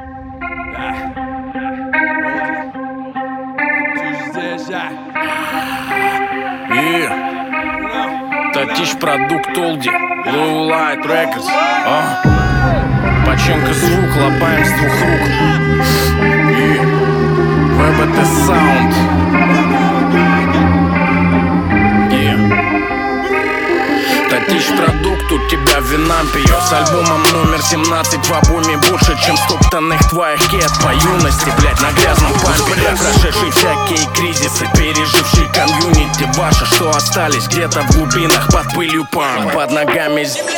Татищ продукт Олди, Blue Light Records. Починка звук, лобаем с двух рук. ВБТ Sound. Татищ продукт, у тебя вина пьет. С альбомом номер 17 в альбоме больше, чем стоптанных твоих кет по юности, блять, на грязном пампере. Прошедшие всякие кризисы, пережившие комьюнити ваши, что остались где-то в глубинах под пылью пам. Под ногами земля.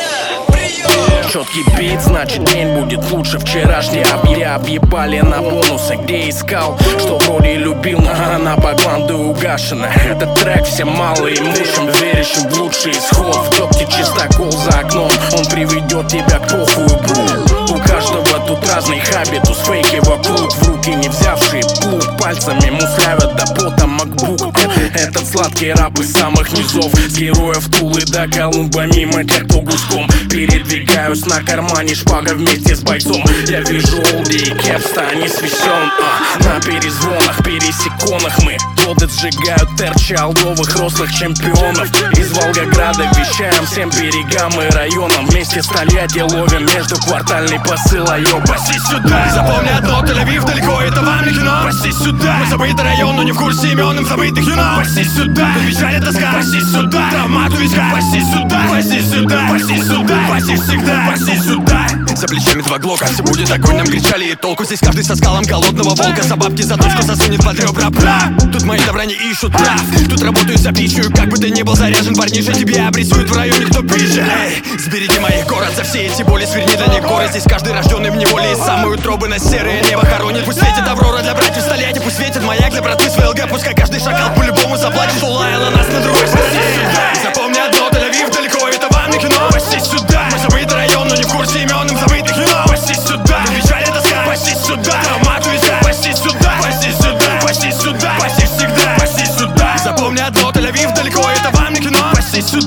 Четкий бит, значит день будет лучше вчерашний. Объебали на бонусы, где искал, что вроде любил, но на багланды угашена. Этот трек всем мало имущим, верящим в лучший исход. В топке чистокол за окном, он приведет тебя к похую бру. У каждого тут разный хабитус, фейки вокруг, в руки не взявшие плуг. Пальцами муслявят до пота макбук. Этот сладкий рэп из самых низов, с героев Тулы до Колумба, мимо тех, кто гуськом передвигаюсь на кармане, шпага вместе с бойцом. Я вижу Олди и Кепста, они священ. На перезвонах, пересеконах мы годы сжигают терчи алдовых рослых чемпионов. Из Волгограда вещаем всем берегам и районам. Вместе столетия ловим между квартальный посыл, аёб. Паси сюда, запомни одно, Тель-Авив далеко, это вам не кино. Паси сюда, мы забытый район, но не в курсе имен им забытых юнов. Паси сюда, печаль это тоска. Паси сюда, травмат у виска. Паси сюда, паси сюда, паси сюда, паси всегда, паси сюда. За плечами два глока, все будет огонь, нам кричали и толку. Здесь каждый со скалом голодного волка, за бабки за точку засунет под ребра прав. Тут мои добра не ищут прав, тут работаю за пищу. Как бы ты ни был заряжен, парниша, тебе обрисуют в районе кто пизже. Эй, сбереги моих город за все эти боли, сверни для них горы. Здесь каждый рожденный в неволе, из самой утробы на серое небо хоронит. Пусть светит аврора для братьев столетий, пусть светит маяк для братвы с ВЛГ. Пускай каждый шакал по-любому заплатит, что лаяла нас на другой стороне. Запомни одно, Тель-Авив далеко, это вам не кино. Паси сюда, мы забытый район, но не в курсе имен им забытых юнов. Паси сюда, печаль это тоска. Паси сюда, травмат у виска. Паси сюда, паси сюда, паси сюда, паси всегда, паси сюда. Запомни одно, Тель-Авив далеко, это вам не кино. Паси сюда.